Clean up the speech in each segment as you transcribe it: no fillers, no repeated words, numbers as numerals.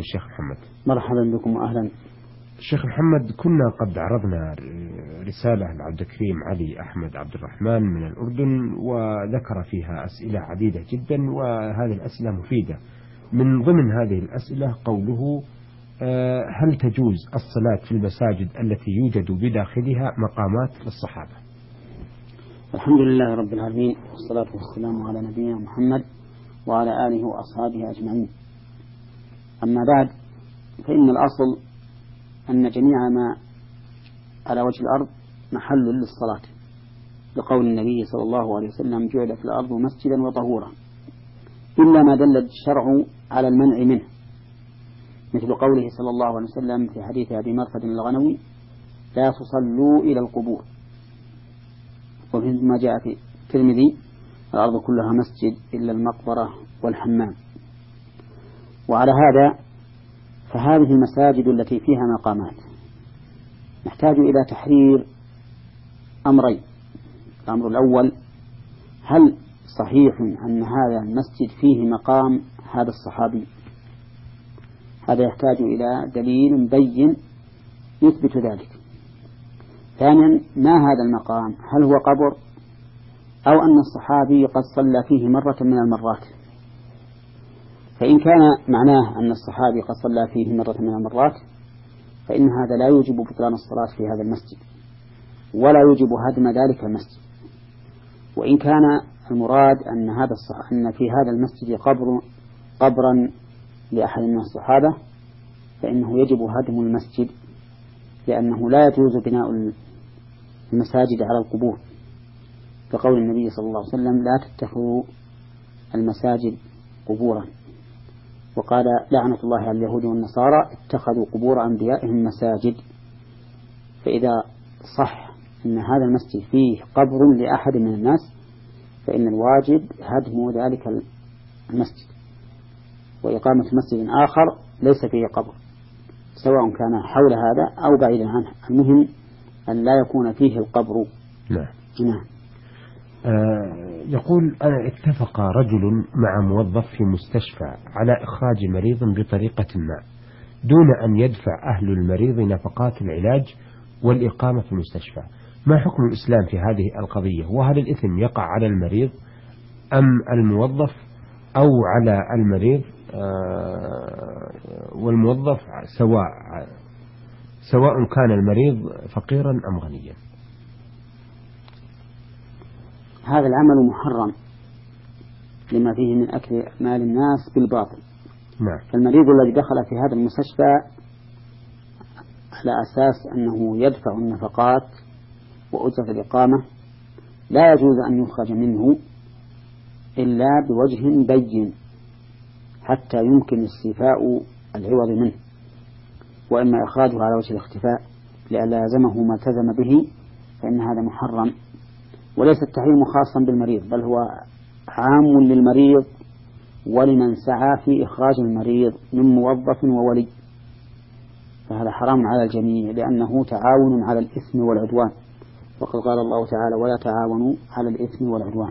الشيخ محمد. مرحبا بكم وأهلا. الشيخ محمد، كنا قد عرضنا رسالة لعبد الكريم علي أحمد عبد الرحمن من الأردن، وذكر فيها أسئلة عديدة جدا، وهذه الأسئلة مفيدة. من ضمن هذه الأسئلة قوله: هل تجوز الصلاة في المساجد التي يوجد بداخلها مقامات للصحابة؟ الحمد لله رب العالمين، والصلاة والسلام على نبينا محمد وعلى آله وأصحابه أجمعين. أما بعد، فإن الأصل أن جميع ما على وجه الأرض محل للصلاة، لقول النبي صلى الله عليه وسلم: جعلت الأرض مسجدا وطهورا، إلا ما دل الشرع على المنع منه، مثل قوله صلى الله عليه وسلم في حديث أبي مرثد الغنوي: لا تصلوا إلى القبور. وفيما جاء في الترمذي: الأرض كلها مسجد إلا المقبرة والحمام. وعلى هذا فهذه المساجد التي فيها مقامات نحتاج إلى تحرير أمرين. الأمر الأول: هل صحيح أن هذا المسجد فيه مقام هذا الصحابي؟ هذا يحتاج إلى دليل بين يثبت ذلك. ثانيا: ما هذا المقام؟ هل هو قبر أو أن الصحابي قد صلى فيه مرة من المرات؟ فإن كان معناه أن الصحابي قد صلى فيه مرة من المرات، فإن هذا لا يوجب بطلان الصلاة في هذا المسجد، ولا يوجب هدم ذلك المسجد. وإن كان المراد أن في هذا المسجد قبرا لأحد من الصحابة، فإنه يجب هدم المسجد، لأنه لا يجوز بناء المساجد على القبور، كقول النبي صلى الله عليه وسلم: لا تتخذوا المساجد قبورا. وقال: لعنة الله على اليهود والنصارى اتخذوا قبور أنبيائهم مساجد. فإذا صح أن هذا المسجد فيه قبر لأحد من الناس، فإن الواجب هدم ذلك المسجد وإقامة مسجد آخر ليس فيه قبر، سواء كان حول هذا أو بعيدا عنه، المهم أن لا يكون فيه القبر. نعم. يقول: أنا اتفق رجل مع موظف في مستشفى على إخراج مريض بطريقة ما دون أن يدفع أهل المريض نفقات العلاج والإقامة في المستشفى. ما حكم الإسلام في هذه القضية؟ وهل الإثم يقع على المريض أم الموظف أو على المريض والموظف سواء كان المريض فقيرا أم غنيا؟ هذا العمل محرم لما فيه من أكل مال الناس بالباطل. نعم. فالمريض الذي دخل في هذا المستشفى على أساس أنه يدفع النفقات وأجرة الإقامة لا يجوز أن يخرج منه إلا بوجه بين حتى يمكن استيفاء العوض منه، وإما إخراجه على وجه الاختفاء لئلا يلزمه ما التزم به، فإن هذا محرم. وليس التحريم خاصا بالمريض، بل هو عام للمريض ولمن سعى في إخراج المريض من موظف وولي، فهذا حرام على الجميع، لأنه تعاون على الإثم والعدوان، وقد قال الله تعالى: ولا تعاونوا على الإثم والعدوان.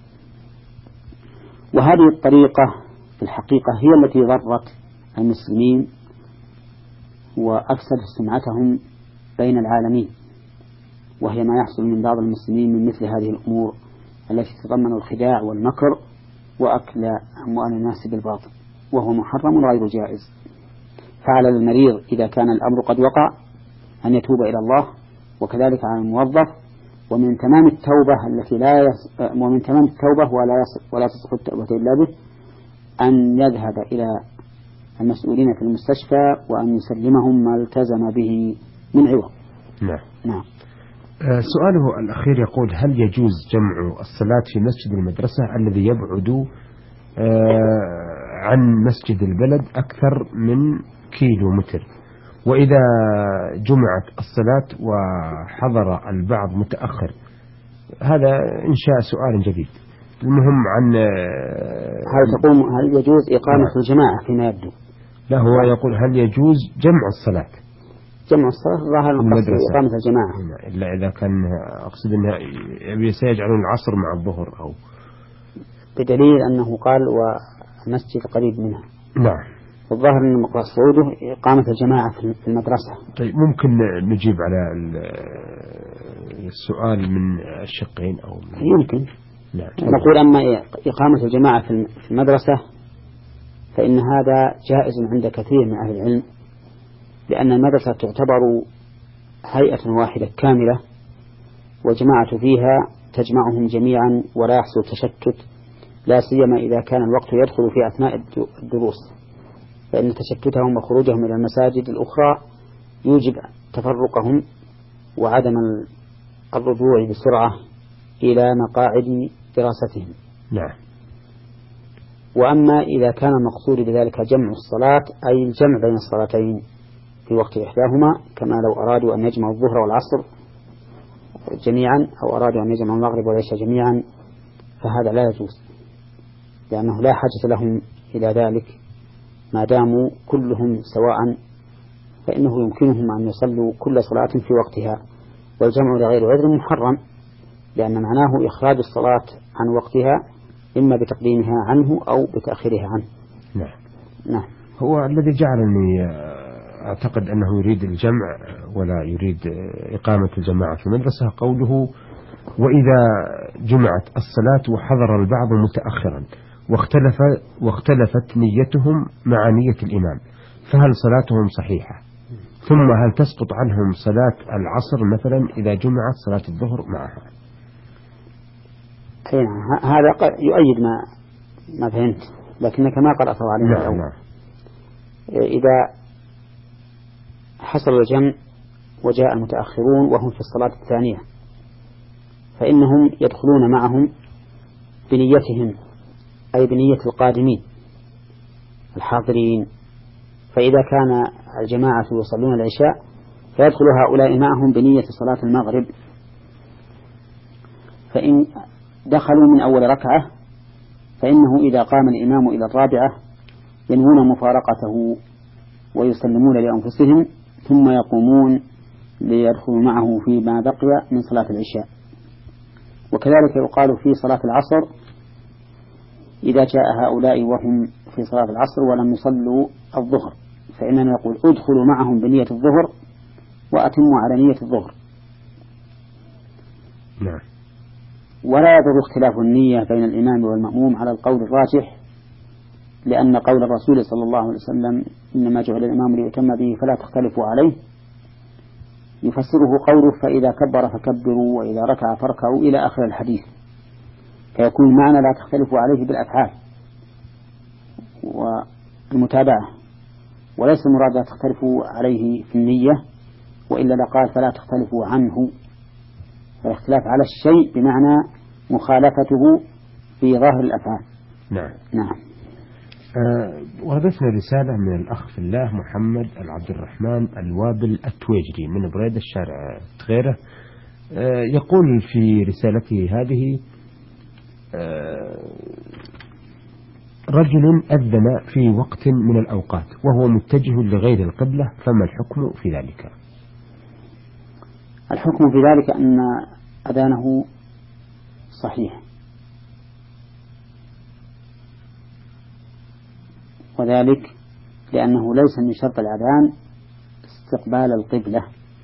وهذه الطريقة في الحقيقة هي التي ضرت المسلمين وأفسدت سمعتهم بين العالمين، وهي ما يحصل من بعض المسلمين من مثل هذه الأمور التي تتضمن الخداع والمكر وأكل أموال الناس بالباطل، وهو محرم غير جائز. فعلى المريض إذا كان الأمر قد وقع أن يتوب إلى الله، وكذلك على الموظف. ومن تمام التوبة ولا تصح التوبة إلا به أن يذهب إلى المسؤولين في المستشفى وأن يسلمهم ما التزم به من عوض. نعم. سؤاله الأخير يقول: هل يجوز جمع الصلاة في مسجد المدرسة الذي يبعد عن مسجد البلد أكثر من كيلومتر؟ وإذا جمعت الصلاة وحضر البعض متأخر، هذا إنشاء سؤال جديد. المهم عن هل يجوز إقامة الجماعة فيما يبدو؟ لا، هو يقول: هل يجوز جمع الصلاة؟ جمع الصلاة ظاهر المقصد إقامة الجماعة، إلا إذا كان أقصد أنها سيجعلون العصر مع الظهر، أو بدليل أنه قال: ومسجد قريب منها. نعم. الظاهر أن مقصوده إقامة الجماعة في المدرسة. طيب ممكن نجيب على السؤال من الشقين أو يمكن. نعم. نقول أما إقامة الجماعة في المدرسة فإن هذا جائز عند كثير من أهل العلم، لأن المدرسة تعتبر هيئة واحدة كاملة، والجماعة فيها تجمعهم جميعا ولا يحصل تشتت، لا سيما إذا كان الوقت يدخل في أثناء الدروس، فإن تشتتهم وخروجهم إلى المساجد الأخرى يوجب تفرقهم وعدم الرجوع بسرعة إلى مقاعد دراستهم. نعم. وأما إذا كان المقصود بذلك جمع الصلاة أي الجمع بين الصلاتين في وقت إحداهما، كما لو أرادوا أن يجمعوا الظهر والعصر جميعا أو أرادوا أن يجمعوا المغرب والعشاء جميعا، فهذا لا يجوز، لأنه لا حاجة لهم إلى ذلك ما داموا كلهم سواء، فإنه يمكنهم أن يصلوا كل صلاة في وقتها، والجمع لغير عذر محرم، لأن معناه إخراج الصلاة عن وقتها إما بتقديمها عنه أو بتأخيرها عنه. نعم. نعم. هو الذي جعلني أعتقد أنه يريد الجمع ولا يريد إقامة الجماعة في المدرسة قوله: وإذا جمعت الصلاة وحضر البعض متأخرا واختلفت نيتهم مع نية الإمام، فهل صلاتهم صحيحة؟ ثم هل تسقط عنهم صلاة العصر مثلا إذا جمعت صلاة الظهر معها؟ هذا يؤيد ما فهمت، لكنك ما قرأت عليه. نعم. نعم. إذا حصل الجمع وجاء المتأخرون وهم في الصلاة الثانية، فإنهم يدخلون معهم بنيتهم أي بنية القادمين الحاضرين، فإذا كان الجماعة يصلون العشاء فيدخل هؤلاء معهم بنية صلاة المغرب، فإن دخلوا من أول ركعة فإنه إذا قام الإمام إلى الرابعة ينوون مفارقته ويسلمون لأنفسهم ثم يقومون ليدخلوا معه فيما بقي من صلاة العشاء. وكذلك يقال في صلاة العصر إذا جاء هؤلاء وهم في صلاة العصر ولم يصلوا الظهر فإننا نقول ادخلوا معهم بنية الظهر وأتموا على نية الظهر. نعم. ولا يضر اختلاف النية بين الإمام والمأموم على القول الراجح، لأن قول الرسول صلى الله عليه وسلم: إنما جعل الإمام ليؤتم به فلا تختلفوا عليه، يفسره قوله: فإذا كبر فكبروا وإذا ركع فاركعوا إلى آخر الحديث، فيكون معنى لا تختلفوا عليه بالأفعال والمتابعة، وليس المراد لا تختلفوا عليه في النية، وإلا لقال فلا تختلفوا عنه، فالاختلاف على الشيء بمعنى مخالفته في ظاهر الأفعال. نعم. نعم. وردتنا رسالة من الأخ في الله محمد العبد الرحمن الوابل التويجري من بريدة الشارع تغيره. يقول في رسالته هذه: رجل أذن في وقت من الأوقات وهو متجه لغير القبلة، فما الحكم في ذلك؟ الحكم في ذلك أن أذانه صحيح، وذلك لأنه ليس من شرط الأذان استقبال القبلة.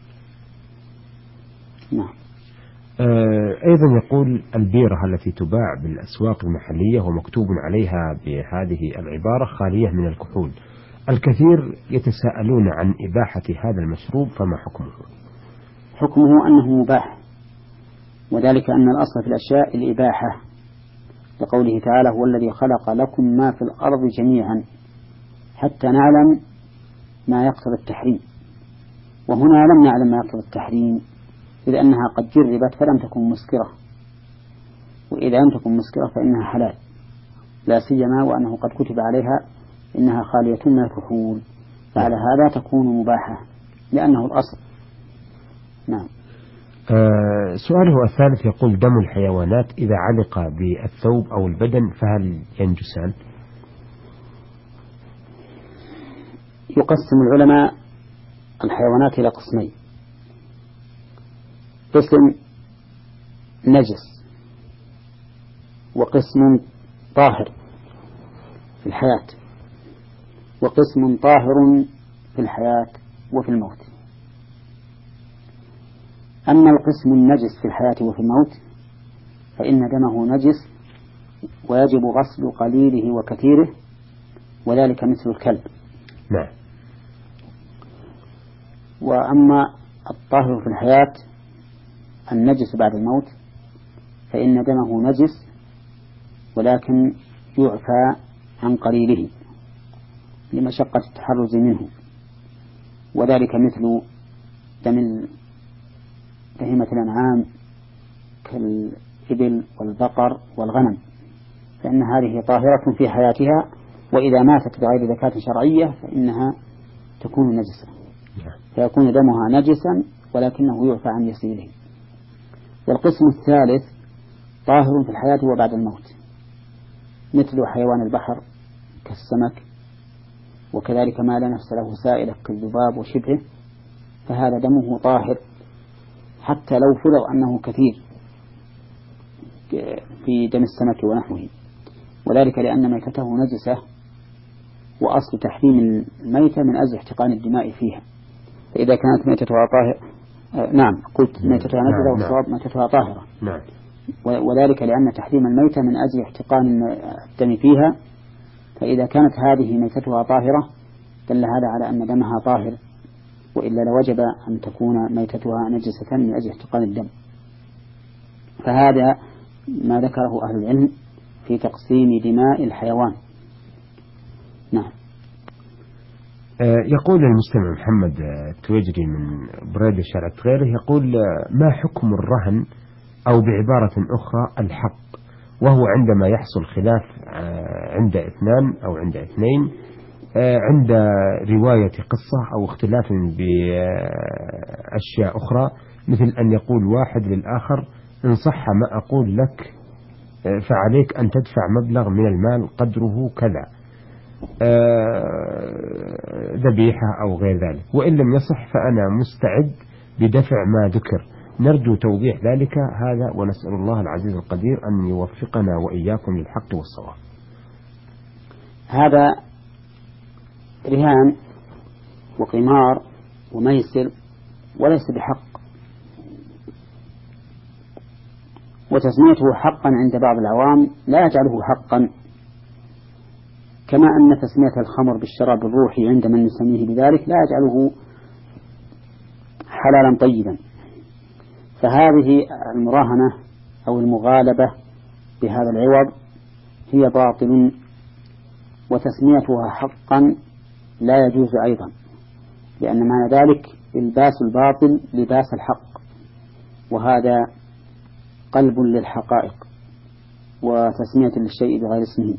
نعم. أيضا يقول: البيرة التي تباع بالأسواق المحلية ومكتوب عليها بهذه العبارة خالية من الكحول، الكثير يتساءلون عن إباحة هذا المشروب، فما حكمه؟ حكمه أنه مباح، وذلك أن الأصل في الأشياء الإباحة، لقوله تعالى: هو الذي خلق لكم ما في الأرض جميعا حتى نعلم ما يقتضي التحريم، وهنا لم نعلم ما يقتضي التحريم إذ أنها قد جربت فلم تكن مسكرة، وإذا لم تكن مسكرة فإنها حلال، لا سيما وأنه قد كتب عليها إنها خالية من الكحول، فعلى هذا تكون مباحة لأنه الأصل. نعم. سؤاله الثالث يقول: دم الحيوانات إذا علق بالثوب أو البدن فهل ينجسان؟ يقسم العلماء الحيوانات إلى قسمين: قسم نجس وقسم طاهر في الحياة، وقسم طاهر في الحياة وفي الموت. أما القسم النجس في الحياة وفي الموت فإن دمه نجس ويجب غسل قليله وكثيره، وذلك مثل الكلب. نعم. وأما الطاهر في الحياة النجس بعد الموت فإن دمه نجس ولكن يعفى عن قليله لمشقة التحرز منه، وذلك مثل دم بهيمة الأنعام كالإبل والبقر والغنم، فإن هذه طاهرة في حياتها، وإذا ماتت بغير زكاة شرعية فإنها تكون نجسة، فيكون دمها نجسا ولكنه يعفى عن يسيره. والقسم الثالث طاهر في الحياة وبعد الموت، مثل حيوان البحر كالسمك، وكذلك ما لا نفس له سائلة كالذباب وشبهه، فهذا دمه طاهر حتى لو فرض أنه كثير في دم السمك ونحوه، وذلك لأن ميتته نجسة، وأصل تحريم الميتة من أجل احتقان الدماء فيها، فإذا كانت ميتتها طاهرة نعم قلت ميتتها نجسة والصواب ميتتها طاهرة. نعم. وذلك لأن تحريم الميتة من أجل احتقان الدم فيها، فإذا كانت هذه ميتتها طاهرة دل هذا على أن دمها طاهر، وإلا لوجب أن تكون ميتتها نجسة من أجل احتقان الدم. فهذا ما ذكره أهل العلم في تقسيم دماء الحيوان. نعم. يقول المستمع محمد التويجري من بريدة شارع غيره، يقول ما حكم الرهن أو بعبارة أخرى الحق، وهو عندما يحصل خلاف عند اثنان أو عند اثنين عند رواية قصة أو اختلاف بأشياء أخرى، مثل أن يقول واحد للآخر إن صح ما أقول لك فعليك أن تدفع مبلغ من المال قدره كذا، ذبيحة أو غير ذلك، وإن لم يصح فأنا مستعد بدفع ما ذكر. نرجو توضيح ذلك هذا، ونسأل الله العزيز القدير أن يوفقنا وإياكم للحق والصواب. هذا رهان وقمار وميسر وليس بحق، وتسميته حقا عند بعض العوام لا يجعله حقا، كما أن تسمية الخمر بالشراب الروحي عند من يسميه بذلك لا يجعله حلالا طيبا. فهذه المراهنة أو المغالبة بهذا العوض هي باطل، وتسميتها حقا لا يجوز أيضا، لأن معنى ذلك الباس الباطل لباس الحق، وهذا قلب للحقائق وتسمية للشيء بغير اسمه.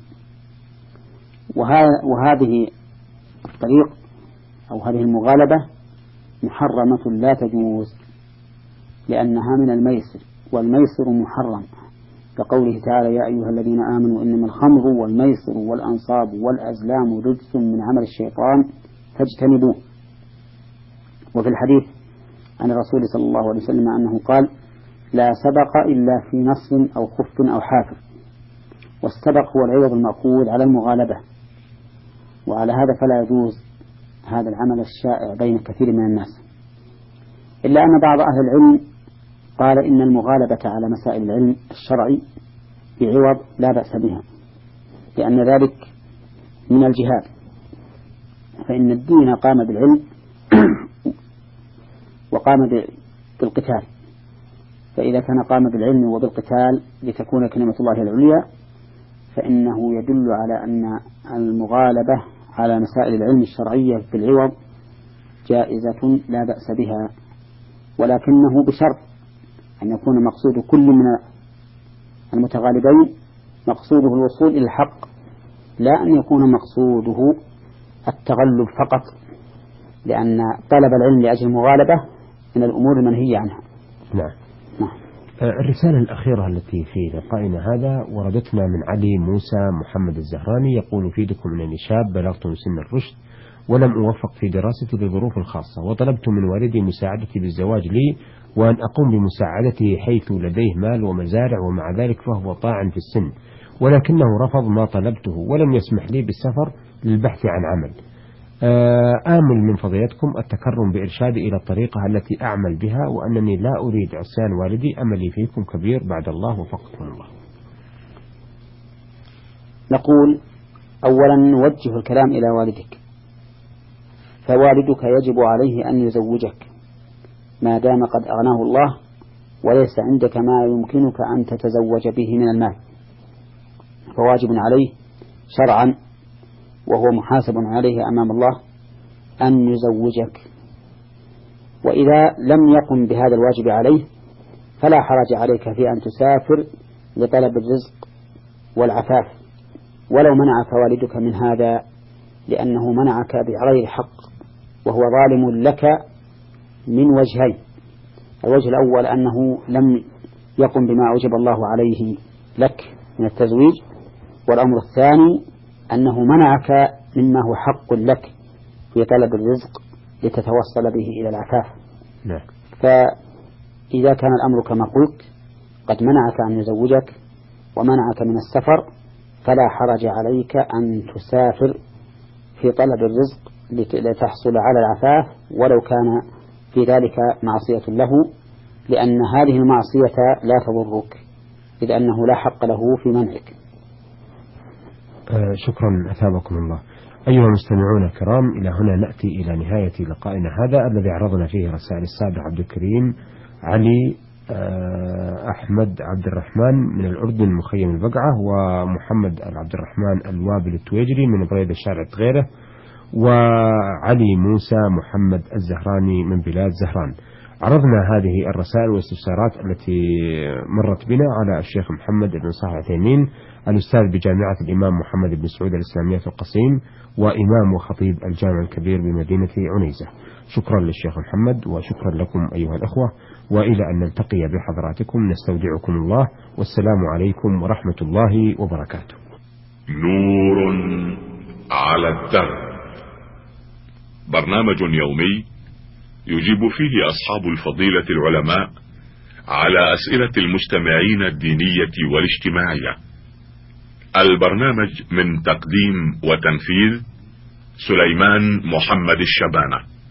وهذه الطريق أو هذه المغالبة محرمة لا تجوز، لأنها من الميسر، والميسر محرم، كقوله تعالى يا أيها الذين آمنوا إنما الخمر والميسر والأنصاب والأزلام رجس من عمل الشيطان فاجتنبوه. وفي الحديث عن الرسول صلى الله عليه وسلم أنه قال لا سبق إلا في نصر أو خف أو حافر، والسبق هو العوض المأخوذ على المغالبة، وعلى هذا فلا يجوز هذا العمل الشائع بين كثير من الناس، إلا أن بعض أهل العلم قال إن المغالبة على مسائل العلم الشرعي بعوض لا بأس بها، لأن ذلك من الجهاد، فإن الدين قام بالعلم وقام بالقتال، فإذا كان قام بالعلم وبالقتال لتكون كلمة الله العليا فإنه يدل على أن المغالبة على مسائل العلم الشرعية بالعوض جائزة لا بأس بها، ولكنه بشرط أن يكون مقصود كل من المتغالبين مقصوده الوصول إلى الحق، لا أن يكون مقصوده التغلب فقط، لأن طلب العلم لأجل المغالبة من الأمور المنهية عنها. نعم. الرسالة الأخيرة التي في لقائنا هذا وردتنا من علي موسى محمد الزهراني، يقول فيدكم أنني شاب بلغت من سن الرشد ولم أوفق في دراستي لظروف خاصة، وطلبت من والدي مساعدتي بالزواج لي وأن أقوم بمساعدته حيث لديه مال ومزارع، ومع ذلك فهو طاعن في السن، ولكنه رفض ما طلبته ولم يسمح لي بالسفر للبحث عن عمل، آمل من فضيلتكم التكرم بإرشادي إلى الطريقة التي أعمل بها، وأنني لا أريد عصيان والدي. أملي فيكم كبير بعد الله، وفقكم الله. نقول أولا نوجه الكلام إلى والدك، فوالدك يجب عليه أن يزوجك ما دام قد أغناه الله وليس عندك ما يمكنك أن تتزوج به من المال، فواجب عليه شرعا وهو محاسب عليه أمام الله أن يزوجك. وإذا لم يقم بهذا الواجب عليه فلا حرج عليك في أن تسافر لطلب الرزق والعفاف، ولو منعك والدك من هذا لأنه منعك بغير حق وهو ظالم لك من وجهين: الوجه الأول أنه لم يقم بما أوجب الله عليه لك من التزويج، والأمر الثاني أنه منعك مما هو حق لك في طلب الرزق لتتوصل به إلى العفاف. فإذا كان الأمر كما قلت قد منعك أن يزوجك ومنعك من السفر فلا حرج عليك أن تسافر في طلب الرزق لتحصل على العفاف ولو كان في ذلك معصية له، لأن هذه المعصية لا تضرك إذ أنه لا حق له في منعك. شكرا أثابكم الله. أيها المستمعون الكرام، إلى هنا نأتي إلى نهاية لقائنا هذا الذي عرضنا فيه رسائل السادة عبد الكريم علي أحمد عبد الرحمن من الأردن المخيم البقعة، ومحمد عبد الرحمن الوابل التويجري من بريدة شارع تغيره، وعلي موسى محمد الزهراني من بلاد زهران. عرضنا هذه الرسائل والاستفسارات التي مرت بنا على الشيخ محمد بن صالح العثيمين الأستاذ بجامعة الإمام محمد بن سعود الإسلامية في القصيم، وإمام وخطيب الجامع الكبير بمدينة عنيزة. شكرا للشيخ محمد وشكرا لكم أيها الأخوة، وإلى أن نلتقي بحضراتكم نستودعكم الله، والسلام عليكم ورحمة الله وبركاته. نور على الدرب، برنامج يومي يجيب فيه أصحاب الفضيلة العلماء على أسئلة المستمعين الدينية والاجتماعية. البرنامج من تقديم وتنفيذ سليمان محمد الشبانة.